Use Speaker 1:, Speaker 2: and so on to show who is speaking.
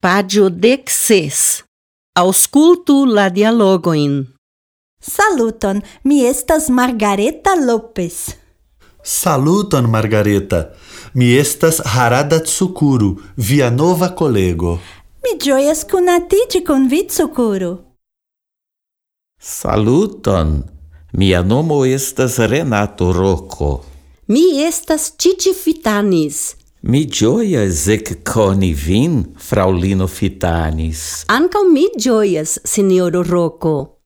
Speaker 1: Pagio 16. Aŭskultu la dialogojn.
Speaker 2: Saluton, mi estas Margareta Lopez.
Speaker 3: Saluton, Margareta. Mi estas Harada Tsukuru, via nova kolego.
Speaker 2: Mi ĝojas konatiĝi kun vi, Tsukuru.
Speaker 4: Saluton, mia nomo estas Renato Rocco.
Speaker 1: Mi estas Cici Fitanis.
Speaker 4: Mi ĝojas ekkoni vin, fraŭlino Fitanis.
Speaker 1: Ankaŭ mi ĝojas, sinjoro Rocco.